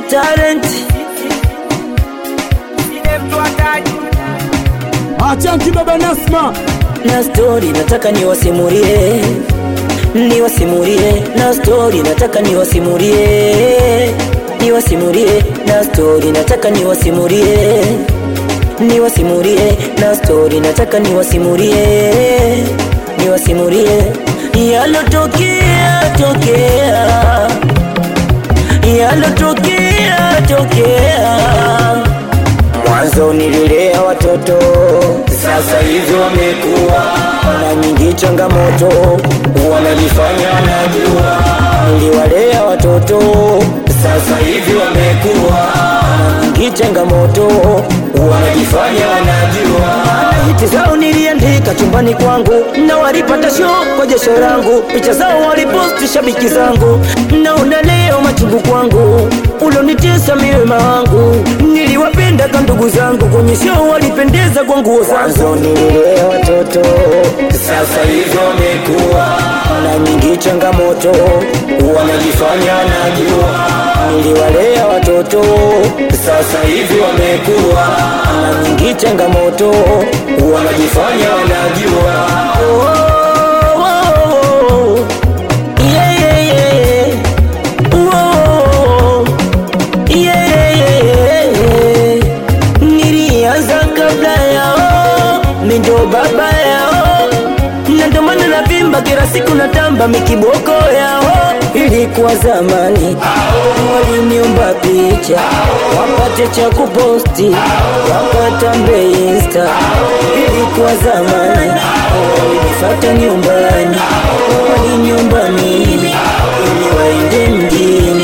talent. Achanki baba Nasma Na story nataka niwasimulie, na story nataka niwasimulie, na story nataka niwasimulie, na story nataka niwasimulie, yalotokea. Mwanzo nililea watoto, sasa hivi wamekuwa na nyingi changamoto, wanajifanya wanajua. Niliwalea watoto, sasa hivi wamekuwa na nyingi changamoto, wanajifanya wanajua. Hiti zao niliandika chumbani kwangu, na walipata show kwa jasho langu. Picha zao waliposti shabiki zangu, naona leo machungu kwangu. Ulonitesa miwema wangu, niliwapenda kama ndugu zangu. Kwenye show walipendeza kwa nguo zangu. Mwanzo nililea watoto, sasa hivi wamekuwa na nyingi changamoto, wanajifanya wanajua. Niliwalea watoto, sasa hivi wamekuwa na nyingi changamoto, wanajifanya wanajua. Nilianza kabla yao, mimi ndo baba yao, na ndo maana navimba kila siku natamba mikiboko yao. Ilikuwa zamani waliniomba picha wapate cha kuposti, wakatambe Insta. Ilikuwa zamani walinifuata nyumbani, waliniomba mimi ili waende mjini.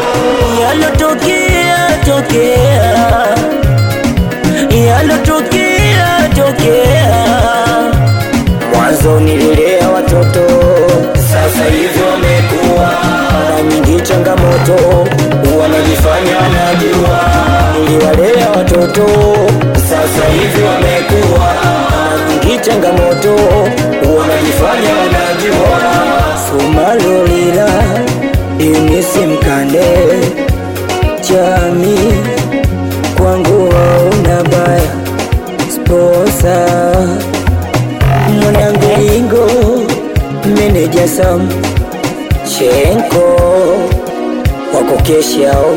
Yalotokea. Mwanzo nililea watoto, sasa hivi wamekuwa na nyingi changamoto, wanajifanya wanajua. Niliwalea watoto, sasa hivi wamekuwa na nyingi changamoto, wanajifanya wanajua. Sumalolila inisi mkande chami kwangu hauna baya. Sposa mwanangu Lingo, meneja Sam Chenko wako kesho.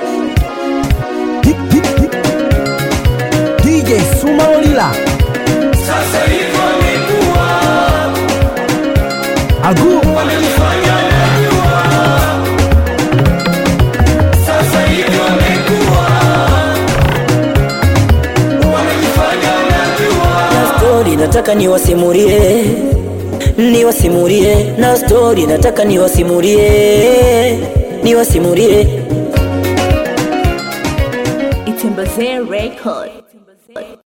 DJ Sumalolila Sasa hivi wamekuwa Agu wanajifanya wanajua. Sasa hivi wamekuwa wanajifanya wanajua. Na story nataka niwasimulie, na story nataka niwasimulie. It's in Bazaar Record.